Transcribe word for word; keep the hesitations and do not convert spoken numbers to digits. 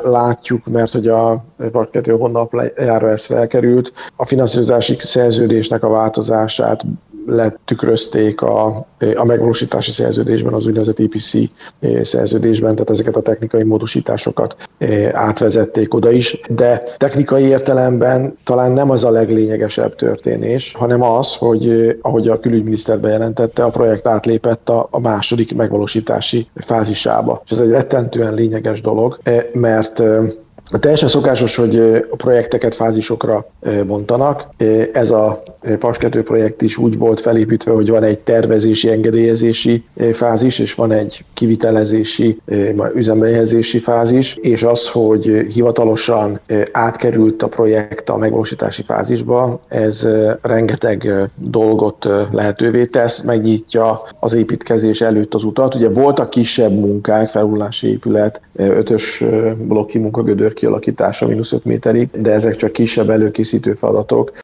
látjuk, mert hogy a Paks kettő honlapjára ez felkerült, a finanszírozási szerződésnek a változását letükrözték a, a megvalósítási szerződésben, az úgynevezett é pé cé szerződésben, tehát ezeket a technikai módosításokat átvezették oda is, de technikai értelemben talán nem az a leglényegesebb történés, hanem az, hogy ahogy a külügyminiszter bejelentette, a projekt átlépett a, a második megvalósítási fázisába. És ez egy rettentően lényeges dolog, mert teljesen szokásos, hogy a projekteket fázisokra bontanak. Ez a Paks kettő projekt is úgy volt felépítve, hogy van egy tervezési, engedélyezési fázis, és van egy kivitelezési, üzembehelyezési fázis, és az, hogy hivatalosan átkerült a projekt a megvalósítási fázisba, ez rengeteg dolgot lehetővé tesz, megnyitja az építkezés előtt az utat. Ugye voltak kisebb munkák, felhullási épület, ötös blokki munkagödör kialakítása mínusz öt méterig, de ezek csak kisebb előkészítő feladatok.